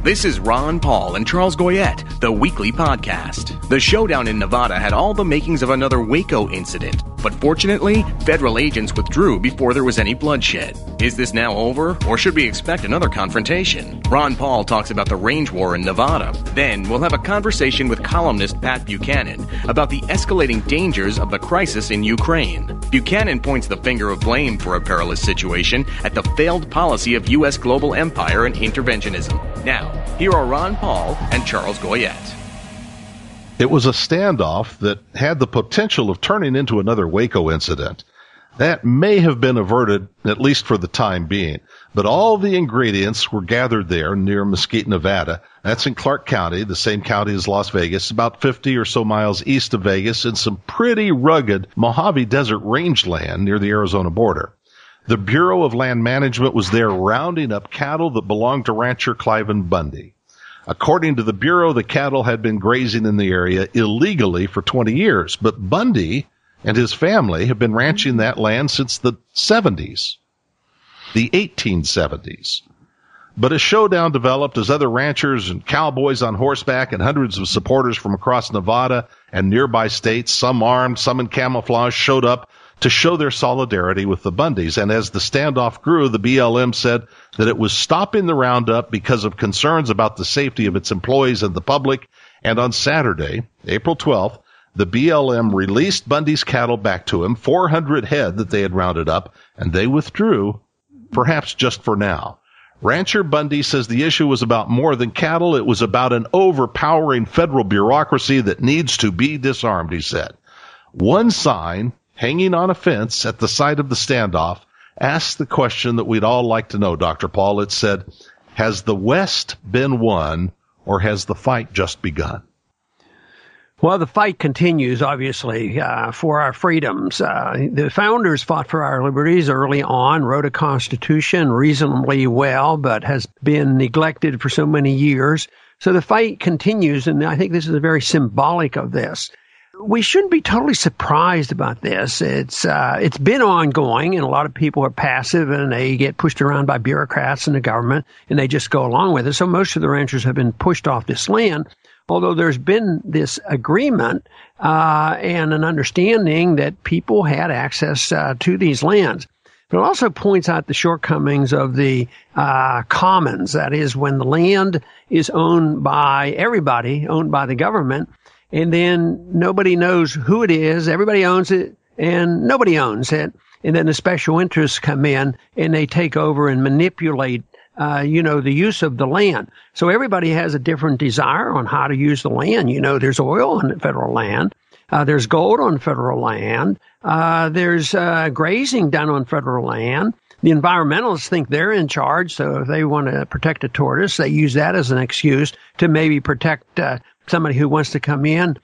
This is Ron Paul and Charles Goyette, the weekly podcast. The showdown in Nevada had all the makings of another Waco incident, but fortunately, federal agents withdrew before there was any bloodshed. Is this now over, or should we expect another confrontation? Ron Paul talks about the range war in Nevada. Then we'll have a conversation with columnist Pat Buchanan about the escalating dangers of the crisis in Ukraine. Buchanan points the finger of blame for a perilous situation at the failed policy of U.S. global empire and interventionism. Now, here are Ron Paul and Charles Goyette. It was a standoff that had the potential of turning into another Waco incident. That may have been averted, at least for the time being. But all the ingredients were gathered there near Mesquite, Nevada. That's in Clark County, the same county as Las Vegas, about 50 or so miles east of Vegas, in some pretty rugged Mojave Desert rangeland near the Arizona border. The Bureau of Land Management was there rounding up cattle that belonged to rancher Cliven Bundy. According to the Bureau, the cattle had been grazing in the area illegally for 20 years, but Bundy and his family have been ranching that land since the 70s, the 1870s. But a showdown developed as other ranchers and cowboys on horseback and hundreds of supporters from across Nevada and nearby states, some armed, some in camouflage, showed up to show their solidarity with the Bundys. And as the standoff grew, the BLM said that it was stopping the roundup because of concerns about the safety of its employees and the public. And on Saturday, April 12th, the BLM released Bundy's cattle back to him, 400 head that they had rounded up, and they withdrew, perhaps just for now. Rancher Bundy says the issue was about more than cattle. It was about an overpowering federal bureaucracy that needs to be disarmed, he said. One sign hanging on a fence at the site of the standoff asked the question that we'd all like to know, Dr. Paul. It said, has the West been won, or has the fight just begun? Well, the fight continues, obviously, for our freedoms. The founders fought for our liberties early on, wrote a constitution reasonably well, but has been neglected for so many years. So the fight continues, and I think this is very symbolic of this. We shouldn't be totally surprised about this. It's been ongoing, and a lot of people are passive, and they get pushed around by bureaucrats and the government, and they just go along with it. So most of the ranchers have been pushed off this land, although there's been this agreement and an understanding that people had access to these lands. But it also points out the shortcomings of the commons. That is, when the land is owned by everybody, owned by the government, and then nobody knows who it is, everybody owns it, and nobody owns it. And then the special interests come in, and they take over and manipulate the use of the land. So everybody has a different desire on how to use the land. There's oil on federal land. There's gold on federal land. There's grazing done on federal land. The environmentalists think they're in charge, so if they want to protect a tortoise, they use that as an excuse to maybe protect somebody who wants to come in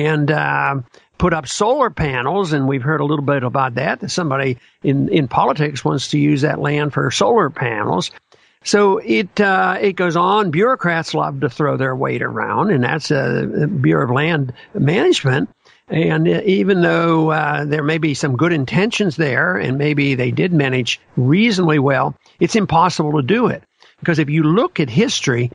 and put up solar panels, and we've heard a little bit about that somebody in politics wants to use that land for solar panels. So it goes on. Bureaucrats love to throw their weight around, and that's the Bureau of Land Management. And even though there may be some good intentions there, and maybe they did manage reasonably well, it's impossible to do it. Because if you look at history,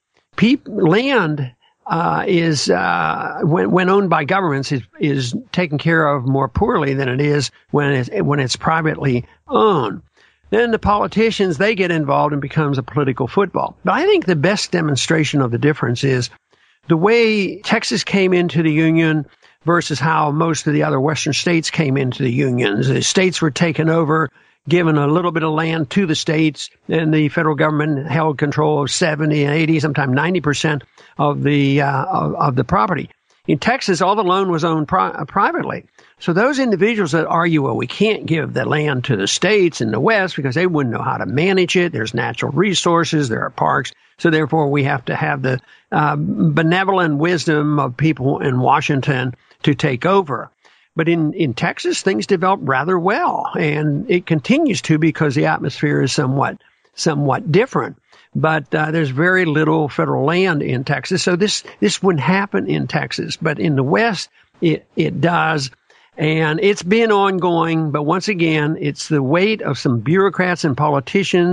land is when owned by governments is taken care of more poorly than it is when it's privately owned. Then the politicians, they get involved and becomes a political football. But I think the best demonstration of the difference is the way Texas came into the Union versus how most of the other Western states came into the Union. The states were taken over, given a little bit of land to the states, and the federal government held control of 70 and 80, sometimes 90% of the property. In Texas, all the land was owned privately. So those individuals that argue, well, we can't give the land to the states in the West because they wouldn't know how to manage it. There's natural resources. There are parks. So therefore, we have to have the benevolent wisdom of people in Washington to take over. But in Texas, things developed rather well, and it continues to because the atmosphere is somewhat different. But there's very little federal land in Texas, so this wouldn't happen in Texas. But in the West, it does, and it's been ongoing. But once again, it's the weight of some bureaucrats and politicians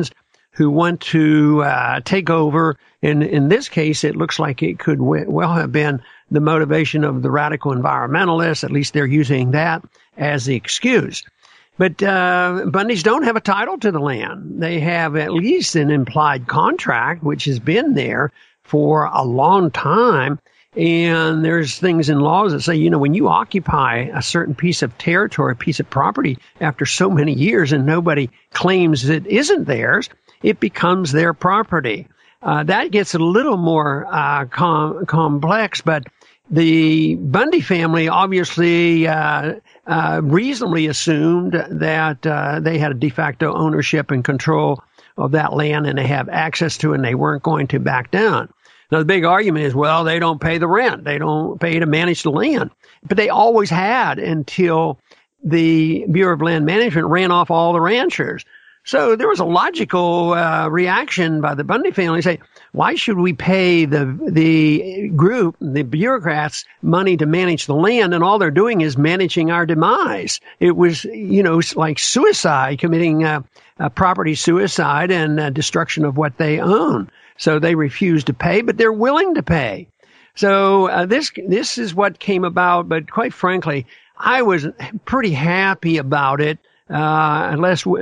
who want to take over. And in this case, it looks like it could well have been the motivation of the radical environmentalists. At least they're using that as the excuse. But Bundys don't have a title to the land. They have at least an implied contract, which has been there for a long time. And there's things in laws that say, you know, when you occupy a certain piece of territory, a piece of property after so many years and nobody claims it isn't theirs, it becomes their property. That gets a little more complex, but the Bundy family obviously reasonably assumed that they had a de facto ownership and control of that land and they have access to it and they weren't going to back down. Now, the big argument is, well, they don't pay the rent. They don't pay to manage the land. But they always had until the Bureau of Land Management ran off all the ranchers. So there was a logical reaction by the Bundy family to say, why should we pay the group, the bureaucrats, money to manage the land, and all they're doing is managing our demise? It was, you know, like suicide, committing property suicide and destruction of what they own. So they refuse to pay, but they're willing to pay. So this is what came about. But quite frankly, I was pretty happy about it, unless with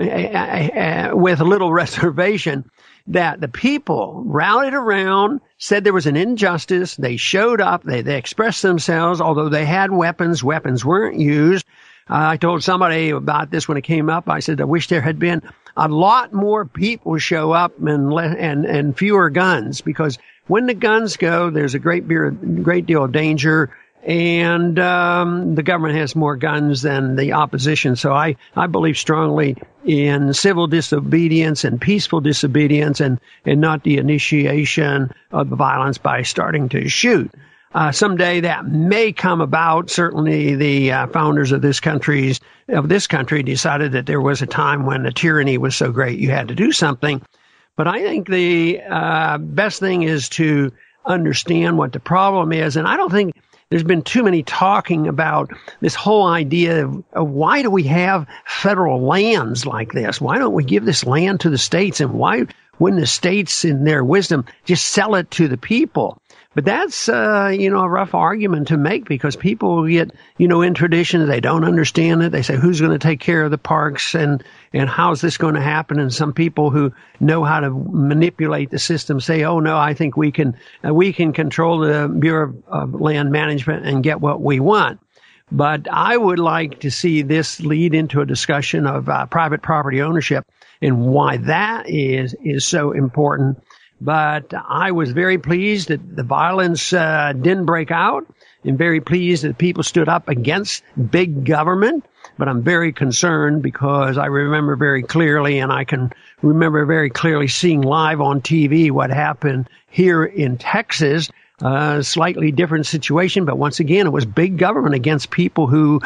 a little reservation that the people rallied around, said there was an injustice. They showed up. They expressed themselves. Although they had weapons weren't used. I told somebody about this when it came up. I said, I wish there had been a lot more people show up and fewer guns, because when the guns go, there's a great deal of danger, and the government has more guns than the opposition. So I believe strongly in civil disobedience and peaceful disobedience, and not the initiation of the violence by starting to shoot. Someday that may come about. Certainly the founders of this country decided that there was a time when the tyranny was so great you had to do something. But I think the best thing is to understand what the problem is. And I don't think there's been too many talking about this whole idea of why do we have federal lands like this? Why don't we give this land to the states? And why wouldn't the states, in their wisdom, just sell it to the people? But that's, a rough argument to make, because people get, in traditions, they don't understand it. They say, who's going to take care of the parks and how's this going to happen? And some people who know how to manipulate the system say, oh no, I think we can control the Bureau of Land Management and get what we want. But I would like to see this lead into a discussion of private property ownership and why that is so important. But I was very pleased that the violence didn't break out, and very pleased that people stood up against big government. But I'm very concerned because I remember very clearly, and I can remember very clearly seeing live on TV what happened here in Texas. Slightly different situation, but once again, it was big government against people who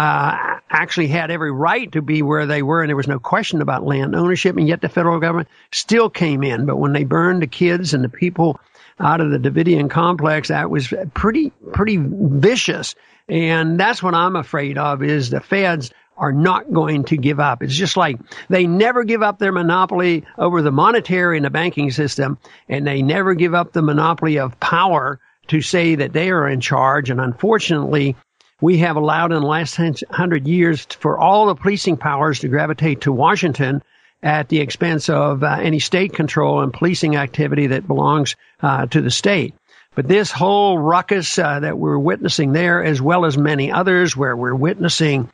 actually had every right to be where they were, and there was no question about land ownership, and yet the federal government still came in. But when they burned the kids and the people out of the Davidian complex, that was pretty vicious. And that's what I'm afraid of, is the feds are not going to give up. It's just like they never give up their monopoly over the monetary and the banking system, and they never give up the monopoly of power to say that they are in charge. And unfortunately, we have allowed in the last 100 years for all the policing powers to gravitate to Washington at the expense of any state control and policing activity that belongs to the state. But this whole ruckus that we're witnessing there, as well as many others where we're witnessing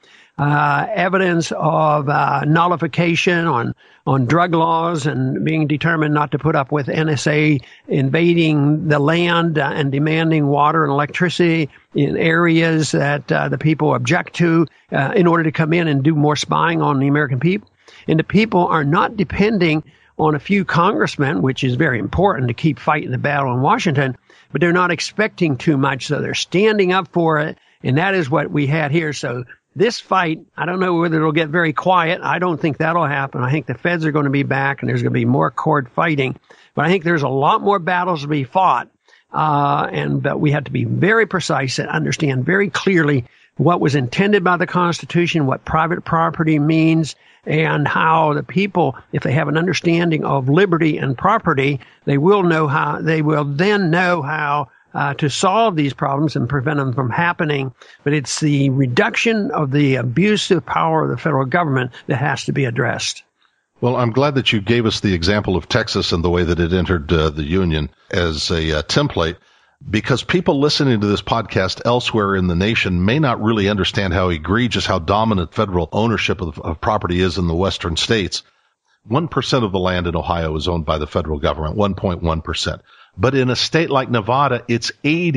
evidence of nullification on drug laws and being determined not to put up with NSA invading the land and demanding water and electricity in areas that the people object to in order to come in and do more spying on the American people. And the people are not depending on a few congressmen, which is very important to keep fighting the battle in Washington, but they're not expecting too much, so they're standing up for it, and that is what we had here. So this fight, I don't know whether it'll get very quiet. I don't think that'll happen. I think the feds are going to be back, and there's going to be more court fighting. But I think there's a lot more battles to be fought, but we have to be very precise and understand very clearly what was intended by the Constitution, what private property means, and how the people, if they have an understanding of liberty and property, they will then know how to solve these problems and prevent them from happening. But it's the reduction of the abusive power of the federal government that has to be addressed. Well, I'm glad that you gave us the example of Texas and the way that it entered the Union as a template, because people listening to this podcast elsewhere in the nation may not really understand how egregious, how dominant federal ownership of property is in the western states. 1% of the land in Ohio is owned by the federal government, 1.1%. But in a state like Nevada, it's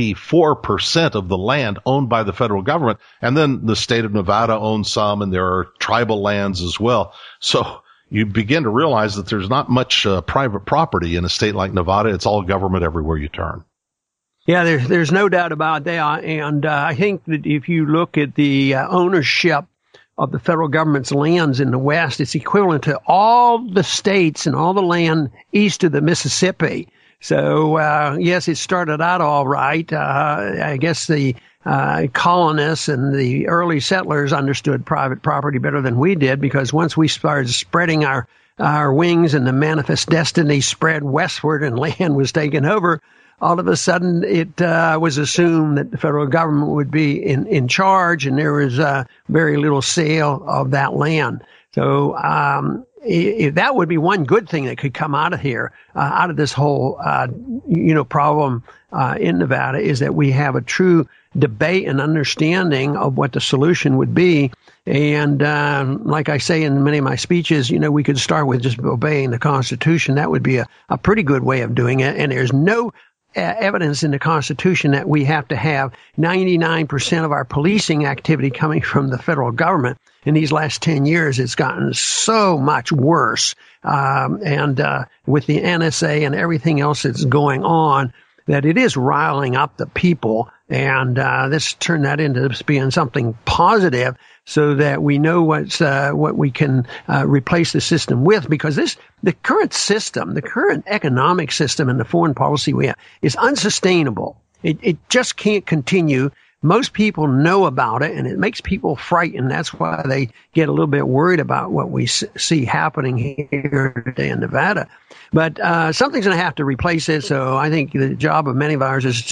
84% of the land owned by the federal government. And then the state of Nevada owns some, and there are tribal lands as well. So you begin to realize that there's not much private property in a state like Nevada. It's all government everywhere you turn. Yeah, there's no doubt about that. And I think that if you look at the ownership of the federal government's lands in the West, it's equivalent to all the states and all the land east of the Mississippi. So, yes, it started out all right. I guess the colonists and the early settlers understood private property better than we did, because once we started spreading our wings and the manifest destiny spread westward and land was taken over, all of a sudden it was assumed that the federal government would be in charge, and there was very little sale of that land. So that would be one good thing that could come out of here, out of this whole problem in Nevada, is that we have a true debate and understanding of what the solution would be. And like I say in many of my speeches, we could start with just obeying the Constitution. That would be a pretty good way of doing it. And there's no evidence in the Constitution that we have to have 99% of our policing activity coming from the federal government. In these last 10 years, it's gotten so much worse. And with the NSA and everything else that's going on, that it is riling up the people. And let's turn that into being something positive, so that we know what we can replace the system with. Because the current system, the current economic system and the foreign policy we have is unsustainable. It just can't continue. Most people know about it, and it makes people frightened. That's why they get a little bit worried about what we see happening here today in Nevada. But something's going to have to replace it. So I think the job of many of us is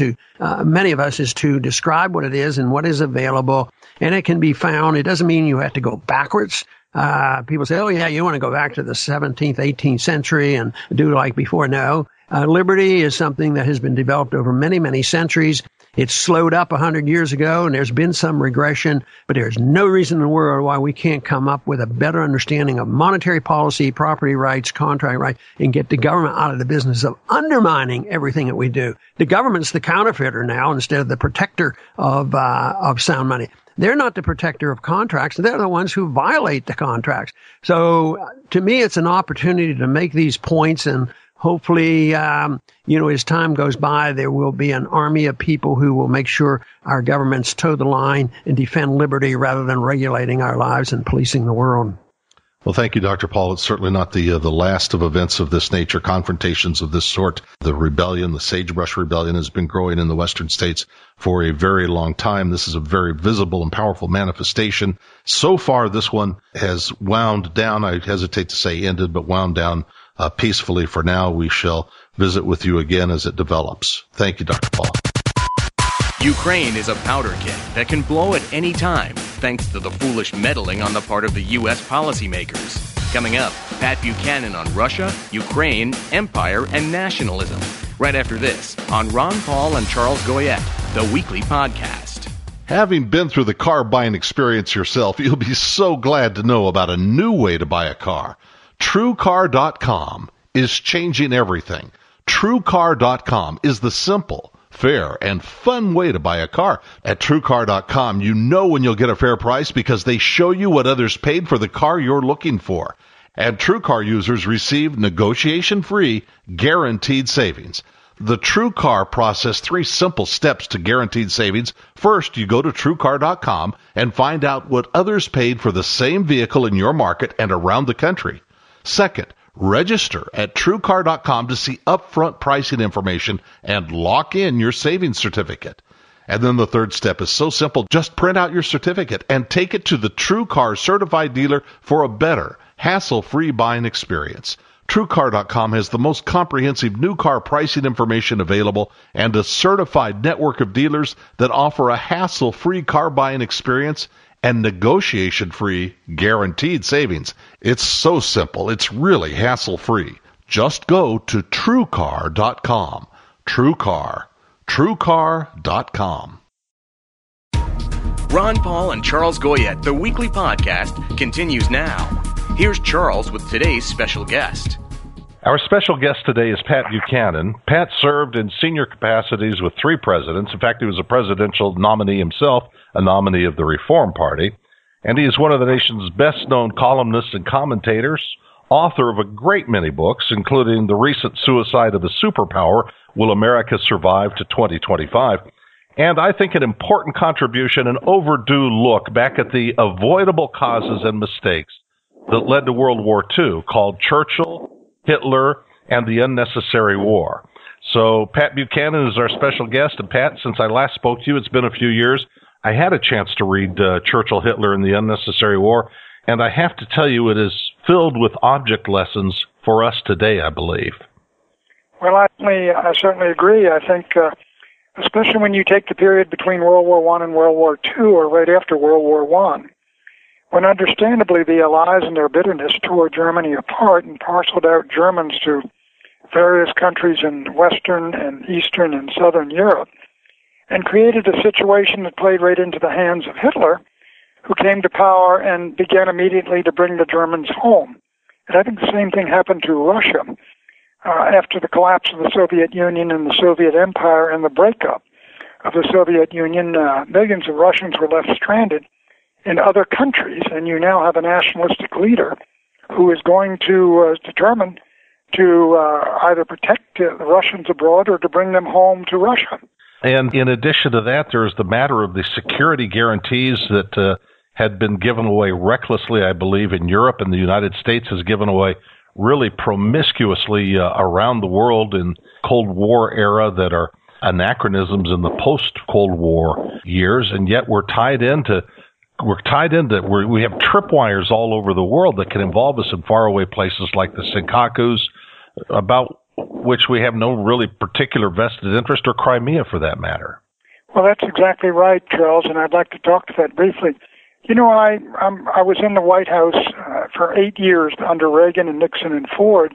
to describe what it is and what is available, and it can be found. It doesn't mean you have to go backwards. People say, "Oh yeah, you want to go back to the 17th, 18th century and do like before." No, liberty is something that has been developed over many, many centuries. It slowed up 100 years ago, and there's been some regression, but there's no reason in the world why we can't come up with a better understanding of monetary policy, property rights, contract rights, and get the government out of the business of undermining everything that we do. The government's the counterfeiter now instead of the protector of sound money. They're not the protector of contracts. They're the ones who violate the contracts. So to me, it's an opportunity to make these points, and hopefully, as time goes by, there will be an army of people who will make sure our governments toe the line and defend liberty rather than regulating our lives and policing the world. Well, thank you, Dr. Paul. It's certainly not the last of events of this nature, confrontations of this sort. The rebellion, the Sagebrush Rebellion, has been growing in the western states for a very long time. This is a very visible and powerful manifestation. So far, this one has wound down. I hesitate to say ended, but wound down peacefully for now. We shall visit with you again as it develops. Thank you, Dr. Paul. Ukraine is a powder keg that can blow at any time, thanks to the foolish meddling on the part of the U.S. policymakers. Coming up, Pat Buchanan on Russia, Ukraine, empire, and nationalism. Right after this, on Ron Paul and Charles Goyette, the weekly podcast. Having been through the car buying experience yourself, you'll be so glad to know about a new way to buy a car. TrueCar.com is changing everything. TrueCar.com is the simple, fair, and fun way to buy a car. At TrueCar.com, you know when you'll get a fair price because they show you what others paid for the car you're looking for. And TrueCar users receive negotiation-free, guaranteed savings. The TrueCar process 3 simple steps to guaranteed savings. First, you go to TrueCar.com and find out what others paid for the same vehicle in your market and around the country. Second, register at TrueCar.com to see upfront pricing information and lock in your savings certificate. And then the third step is so simple. Just print out your certificate and take it to the TrueCar certified dealer for a better, hassle-free buying experience. TrueCar.com has the most comprehensive new car pricing information available and a certified network of dealers that offer a hassle-free car buying experience and negotiation-free guaranteed savings. It's so simple. It's really hassle-free. Just go to TrueCar.com. TrueCar. TrueCar.com. Ron Paul and Charles Goyette, the weekly podcast, continues now. Here's Charles with today's special guest. Our special guest today is Pat Buchanan. Pat served in senior capacities with 3 presidents. In fact, he was a presidential nominee himself, a nominee of the Reform Party. And he is one of the nation's best-known columnists and commentators, author of a great many books, including The Recent Suicide of a Superpower, Will America Survive to 2025? And I think an important contribution, an overdue look back at the avoidable causes and mistakes that led to World War II, called Churchill, Hitler, and the Unnecessary War. So Pat Buchanan is our special guest. And Pat, since I last spoke to you, it's been a few years. I had a chance to read Churchill, Hitler, and the Unnecessary War, and I have to tell you it is filled with object lessons for us today, I believe. Well, I certainly agree. I think, especially when you take the period between World War I and World War II, or right after World War I, when understandably the Allies and their bitterness tore Germany apart and parceled out Germans to various countries in Western and Eastern and Southern Europe, and created a situation that played right into the hands of Hitler, who came to power and began immediately to bring the Germans home. And I think the same thing happened to Russia after the collapse of the Soviet Union and the Soviet Empire and the breakup of the Soviet Union. Millions of Russians were left stranded in other countries, and you now have a nationalistic leader who is going to determine to either protect the Russians abroad or to bring them home to Russia. And in addition to that, there's the matter of the security guarantees that had been given away recklessly, I believe, in Europe, and the United States has given away really promiscuously around the world in Cold War era that are anachronisms in the post-Cold War years, and yet we have tripwires all over the world that can involve us in faraway places like the Senkakus, about which we have no really particular vested interest, or Crimea for that matter. Well, that's exactly right, Charles, and I'd like to talk to that briefly. You know, I was in the White House for 8 years under Reagan and Nixon and Ford,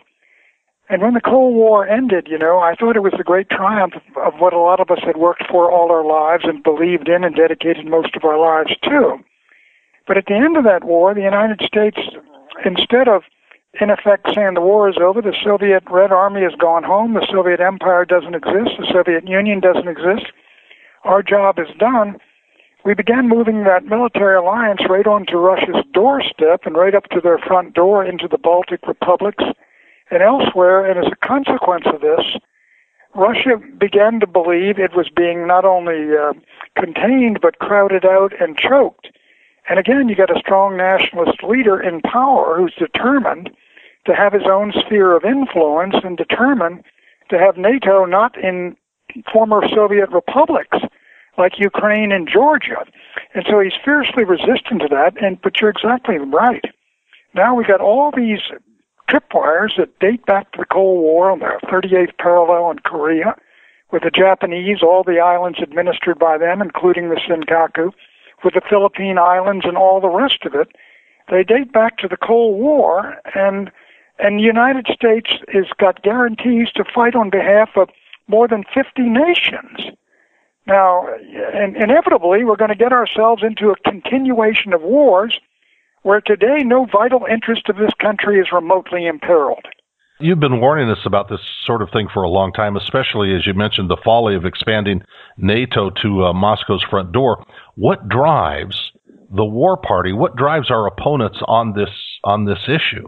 and when the Cold War ended, you know, I thought it was the great triumph of what a lot of us had worked for all our lives and believed in and dedicated most of our lives to. But at the end of that war, the United States, instead of, in effect, saying the war is over, the Soviet Red Army has gone home, the Soviet Empire doesn't exist, the Soviet Union doesn't exist, our job is done, we began moving that military alliance right onto Russia's doorstep and right up to their front door into the Baltic republics and elsewhere. And as a consequence of this, Russia began to believe it was being not only contained but crowded out and choked. And again, you got a strong nationalist leader in power who's determined to have his own sphere of influence and determined to have NATO not in former Soviet republics like Ukraine and Georgia. And so he's fiercely resistant to that, but you're exactly right. Now we got all these tripwires that date back to the Cold War on the 38th parallel in Korea, with the Japanese, all the islands administered by them, including the Senkaku, with the Philippine Islands and all the rest of it. They date back to the Cold War, and the United States has got guarantees to fight on behalf of more than 50 nations. Now, inevitably, we're going to get ourselves into a continuation of wars where today no vital interest of this country is remotely imperiled. You've been warning us about this sort of thing for a long time, especially as you mentioned the folly of expanding NATO to Moscow's front door. What drives the war party? What drives our opponents on this issue?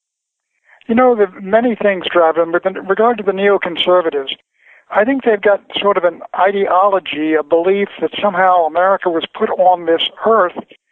You know, many things drive them. With regard to the neoconservatives, I think they've got sort of an ideology, a belief that somehow America was put on this earth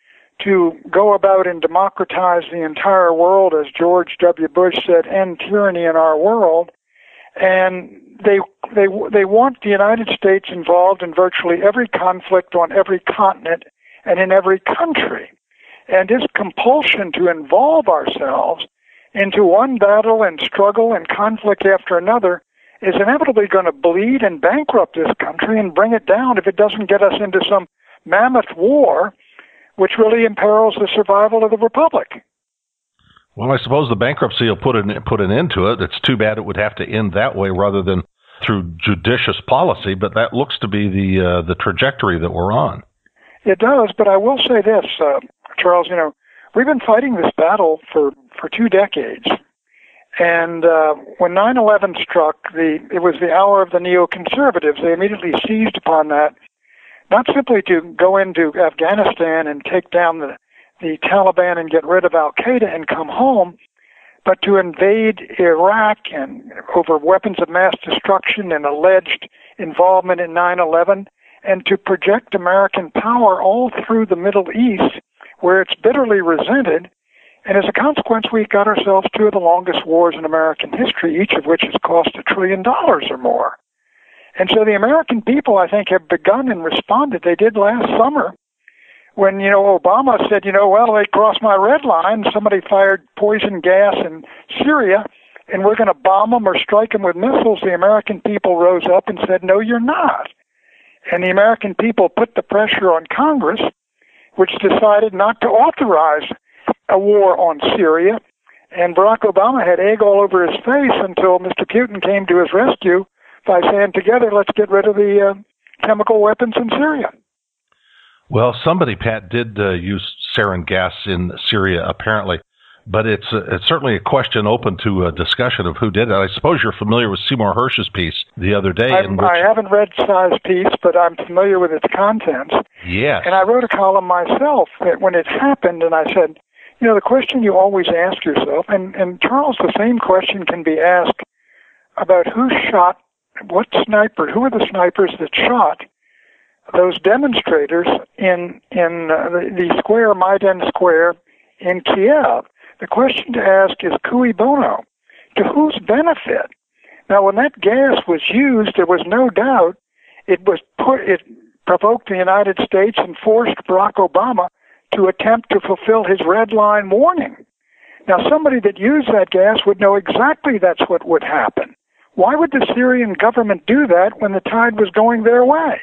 to go about and democratize the entire world, as George W. Bush said, end tyranny in our world, And they want the United States involved in virtually every conflict on every continent and in every country. And this compulsion to involve ourselves into one battle and struggle and conflict after another is inevitably going to bleed and bankrupt this country and bring it down if it doesn't get us into some mammoth war which really imperils the survival of the republic. Well, I suppose the bankruptcy will put an end to it. It's too bad it would have to end that way rather than through judicious policy, but that looks to be the trajectory that we're on. It does, but I will say this, Charles, we've been fighting this battle for 2 decades. And when 9/11 struck, it was the hour of the neoconservatives. They immediately seized upon that, not simply to go into Afghanistan and take down the Taliban and get rid of Al-Qaeda and come home, but to invade Iraq and over weapons of mass destruction and alleged involvement in 9/11, and to project American power all through the Middle East, where it's bitterly resented. And as a consequence, we got ourselves 2 of the longest wars in American history, each of which has cost $1 trillion or more. And so the American people, I think, have begun and responded. They did last summer when, Obama said, well, they crossed my red line. Somebody fired poison gas in Syria, and we're going to bomb them or strike them with missiles. The American people rose up and said, no, you're not. And the American people put the pressure on Congress, which decided not to authorize a war on Syria. And Barack Obama had egg all over his face until Mr. Putin came to his rescue by saying, together, let's get rid of the chemical weapons in Syria. Well, somebody, Pat, did use sarin gas in Syria, apparently. But it's certainly a question open to a discussion of who did it. I suppose you're familiar with Seymour Hersh's piece the other day. I haven't read Cy's piece, but I'm familiar with its contents. Yes. And I wrote a column myself when it happened, and I said, the question you always ask yourself, and Charles, the same question can be asked about who are the snipers that shot those demonstrators in the square, Maidan Square in Kiev. The question to ask is cui bono, to whose benefit? Now, when that gas was used, there was no doubt it provoked the United States and forced Barack Obama to attempt to fulfill his red line warning. Now, somebody that used that gas would know exactly that's what would happen. Why would the Syrian government do that when the tide was going their way?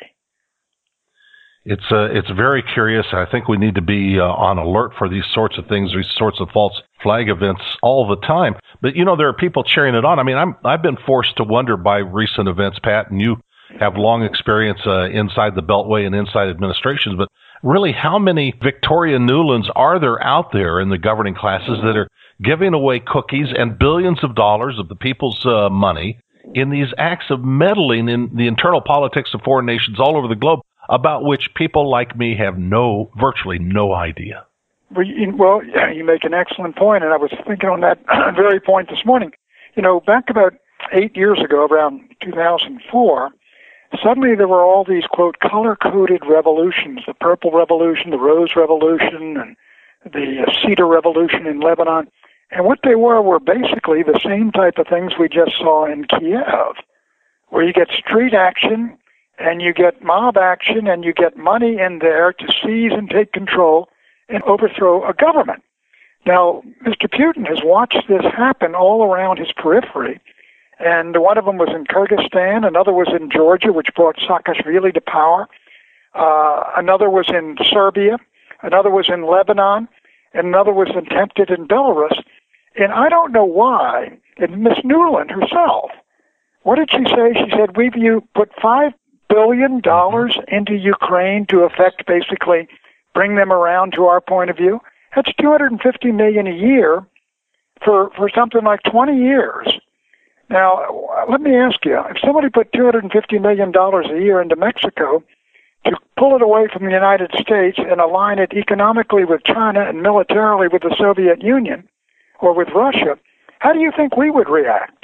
It's very curious. I think we need to be on alert for these sorts of things, these sorts of false flag events all the time. But, there are people cheering it on. I mean, I've been forced to wonder by recent events, Pat, and you have long experience inside the Beltway and inside administrations, but really how many Victoria Nulands are there out there in the governing classes that are giving away cookies and billions of dollars of the people's money in these acts of meddling in the internal politics of foreign nations all over the globe, about which people like me have virtually no idea? Well, you make an excellent point, and I was thinking on that very point this morning. Back about 8 years ago, around 2004, suddenly there were all these, quote, color-coded revolutions, the Purple Revolution, the Rose Revolution, and the Cedar Revolution in Lebanon. And what they were basically the same type of things we just saw in Kiev, where you get street action, and you get mob action, and you get money in there to seize and take control and overthrow a government. Now, Mr. Putin has watched this happen all around his periphery, and one of them was in Kyrgyzstan, another was in Georgia, which brought Saakashvili to power, another was in Serbia, another was in Lebanon, and another was attempted in Belarus. And I don't know why, and Miss Nuland herself, what did she say? She said, you put $5 billion into Ukraine to basically bring them around to our point of view. That's $250 million a year for something like 20 years. Now, let me ask you, if somebody put $250 million a year into Mexico to pull it away from the United States and align it economically with China and militarily with the Soviet Union or with Russia, how do you think we would react?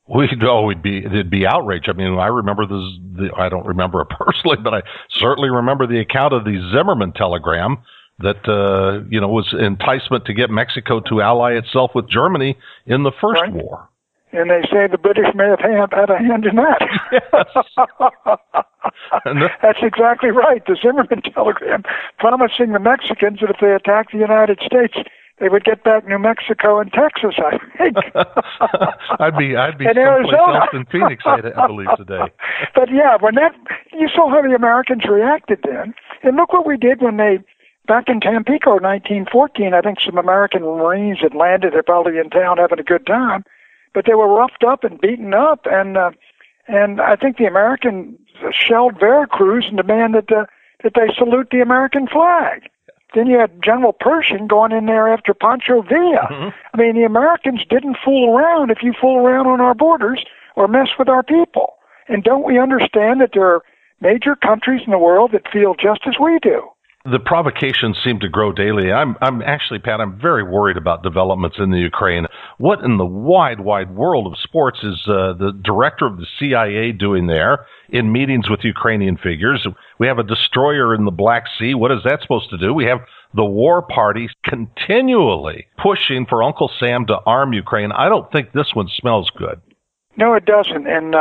It'd be outrage. I mean, I remember I don't remember it personally, but I certainly remember the account of the Zimmerman telegram that, was enticement to get Mexico to ally itself with Germany in the first war. And they say the British may have had a hand in that. Yes. That's exactly right. The Zimmerman telegram promising the Mexicans that if they attacked the United States, they would get back New Mexico and Texas, I think. I'd be in someplace Arizona. else than Phoenix, I believe, today. But yeah, you saw how the Americans reacted then. And look what we did when back in Tampico, 1914, I think some American Marines had landed. They're probably in town having a good time. But they were roughed up and beaten up, and I think the Americans shelled Veracruz and demanded that they salute the American flag. Then you had General Pershing going in there after Pancho Villa. Mm-hmm. I mean, the Americans didn't fool around if you fool around on our borders or mess with our people. And don't we understand that there are major countries in the world that feel just as we do? The provocations seem to grow daily. I'm actually, Pat, I'm very worried about developments in the Ukraine. What in the wide world of sports is the director of the CIA doing there in meetings with Ukrainian figures? We have a destroyer in the Black Sea. What is that supposed to do? We have the war party continually pushing for Uncle Sam to arm Ukraine. I don't think this one smells good. No, it doesn't. And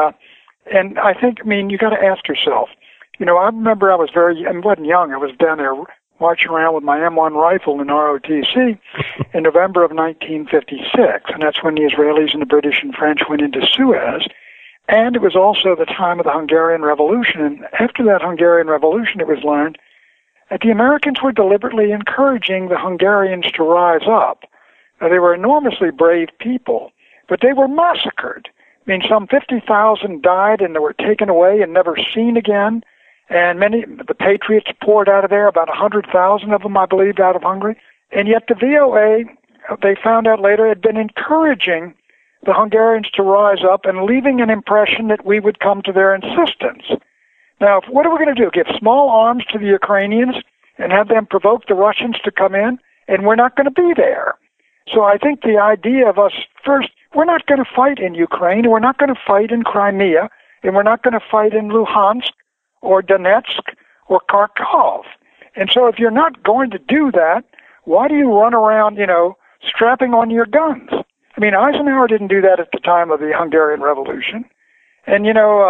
I think, you got to ask yourself, I remember I wasn't young. I was down there marching around with my M1 rifle in ROTC in November of 1956, and that's when the Israelis and the British and French went into Suez. And it was also the time of the Hungarian Revolution. And after that Hungarian Revolution, it was learned that the Americans were deliberately encouraging the Hungarians to rise up. Now, they were enormously brave people, but they were massacred. Some 50,000 died and they were taken away and never seen again. And the Patriots poured out of there, about 100,000 of them, I believe, out of Hungary. And yet the VOA, they found out later, had been encouraging the Hungarians to rise up and leaving an impression that we would come to their insistence. Now, what are we going to do? Give small arms to the Ukrainians and have them provoke the Russians to come in? And we're not going to be there. So I think the idea of us, first, we're not going to fight in Ukraine, and we're not going to fight in Crimea, and we're not going to fight in Luhansk, or Donetsk, or Kharkov. And so if you're not going to do that, why do you run around, strapping on your guns? Eisenhower didn't do that at the time of the Hungarian Revolution. And,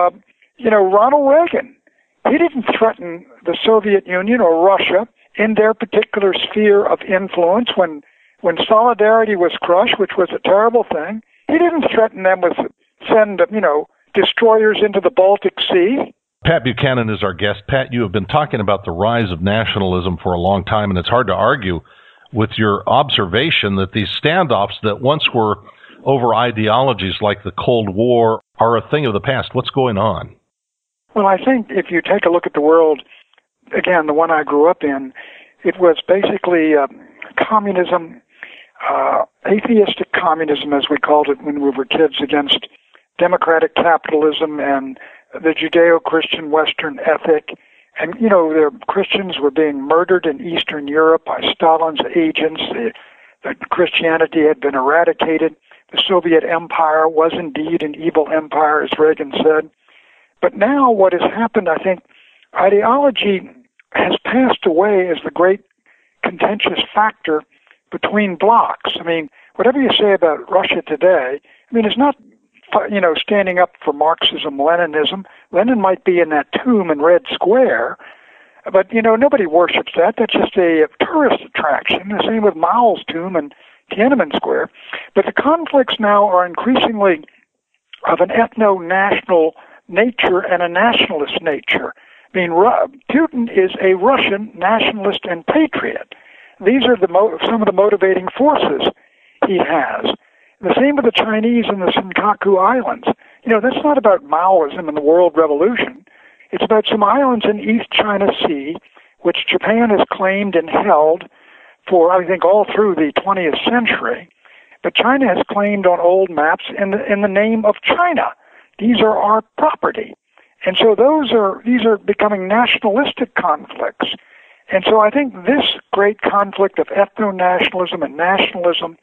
Ronald Reagan, he didn't threaten the Soviet Union or Russia in their particular sphere of influence when Solidarity was crushed, which was a terrible thing. He didn't threaten them with send, destroyers into the Baltic Sea. Pat Buchanan is our guest. Pat, you have been talking about the rise of nationalism for a long time, and it's hard to argue with your observation that these standoffs that once were over ideologies like the Cold War are a thing of the past. What's going on? Well, I think if you take a look at the world, again, the one I grew up in, it was basically communism, atheistic communism, as we called it when we were kids, against democratic capitalism and the Judeo-Christian Western ethic. And, the Christians were being murdered in Eastern Europe by Stalin's agents. The Christianity had been eradicated. The Soviet Empire was indeed an evil empire, as Reagan said. But now what has happened, I think, ideology has passed away as the great contentious factor between blocs. Whatever you say about Russia today, it's not standing up for Marxism, Leninism. Lenin might be in that tomb in Red Square, but, nobody worships that. That's just a tourist attraction. The same with Mao's tomb in Tiananmen Square. But the conflicts now are increasingly of an ethno-national nature and a nationalist nature. Putin is a Russian nationalist and patriot. These are some of the motivating forces he has. The same with the Chinese in the Senkaku Islands. That's not about Maoism and the World Revolution. It's about some islands in East China Sea, which Japan has claimed and held for, I think, all through the 20th century. But China has claimed on old maps in the name of China. These are our property. And so these are becoming nationalistic conflicts. And so I think this great conflict of ethno-nationalism and nationalism,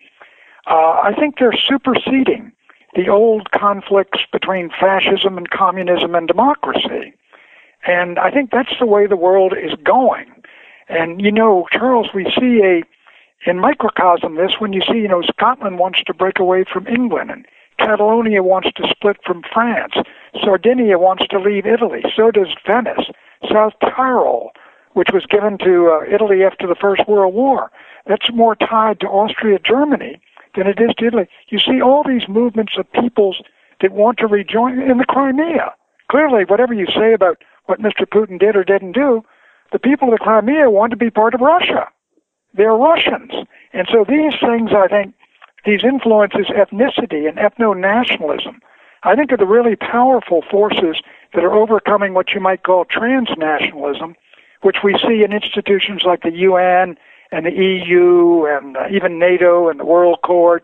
I think they're superseding the old conflicts between fascism and communism and democracy. And I think that's the way the world is going. And, Charles, we see in microcosm this when you see, Scotland wants to break away from England and Catalonia wants to split from France. Sardinia wants to leave Italy. So does Venice. South Tyrol, which was given to Italy after the First World War, that's more tied to Austria-Germany than it is to Italy. You see all these movements of peoples that want to rejoin in the Crimea. Clearly, whatever you say about what Mr. Putin did or didn't do, the people of the Crimea want to be part of Russia. They're Russians. And so these things, I think, these influences, ethnicity and ethno-nationalism, I think are the really powerful forces that are overcoming what you might call transnationalism, which we see in institutions like the UN and the EU and even NATO and the World Court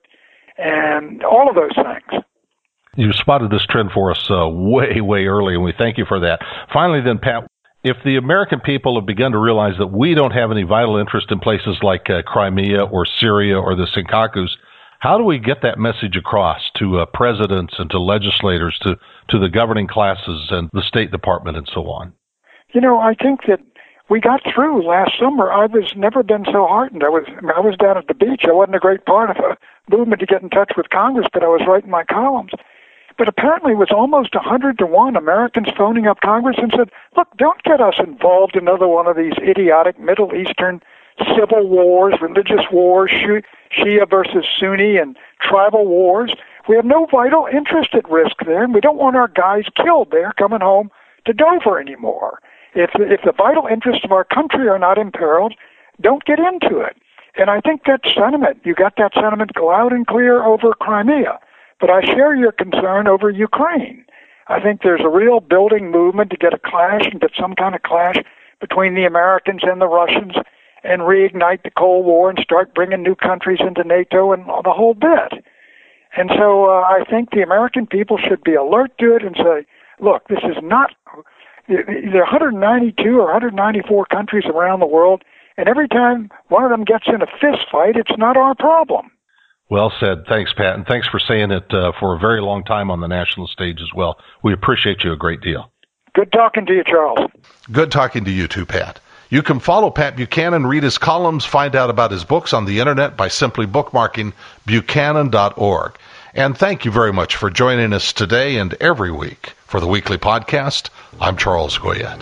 and all of those things. You spotted this trend for us way, way early, and we thank you for that. Finally then, Pat, if the American people have begun to realize that we don't have any vital interest in places like Crimea or Syria or the Senkakus, how do we get that message across to presidents and to legislators, to the governing classes and the State Department and so on? You know, I think that we got through last summer. I was never been so heartened. I was down at the beach. I wasn't a great part of a movement to get in touch with Congress, but I was writing my columns. But apparently it was almost 100-to-1 Americans phoning up Congress and said, look, don't get us involved in another one of these idiotic Middle Eastern civil wars, religious wars, Shia versus Sunni, and tribal wars. We have no vital interest at risk there, and we don't want our guys killed there coming home to Dover anymore. If the vital interests of our country are not imperiled, don't get into it. And I think that sentiment, you got that sentiment loud and clear over Crimea. But I share your concern over Ukraine. I think there's a real building movement to get a clash and get some kind of clash between the Americans and the Russians and reignite the Cold War and start bringing new countries into NATO and the whole bit. And so I think the American people should be alert to it and say, look, this is not, there are 192 or 194 countries around the world, and every time one of them gets in a fist fight, it's not our problem. Well said. Thanks, Pat, and thanks for saying it for a very long time on the national stage as well. We appreciate you a great deal. Good talking to you, Charles. Good talking to you too, Pat. You can follow Pat Buchanan, read his columns, find out about his books on the internet by simply bookmarking Buchanan.org. And thank you very much for joining us today and every week for the weekly podcast. I'm Charles Goyette.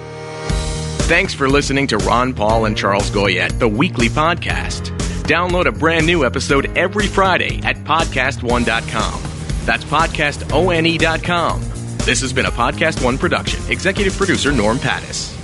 Thanks for listening to Ron Paul and Charles Goyette, the weekly podcast. Download a brand new episode every Friday at podcastone.com. That's podcastone.com. This has been a Podcast One production. Executive producer Norm Pattis.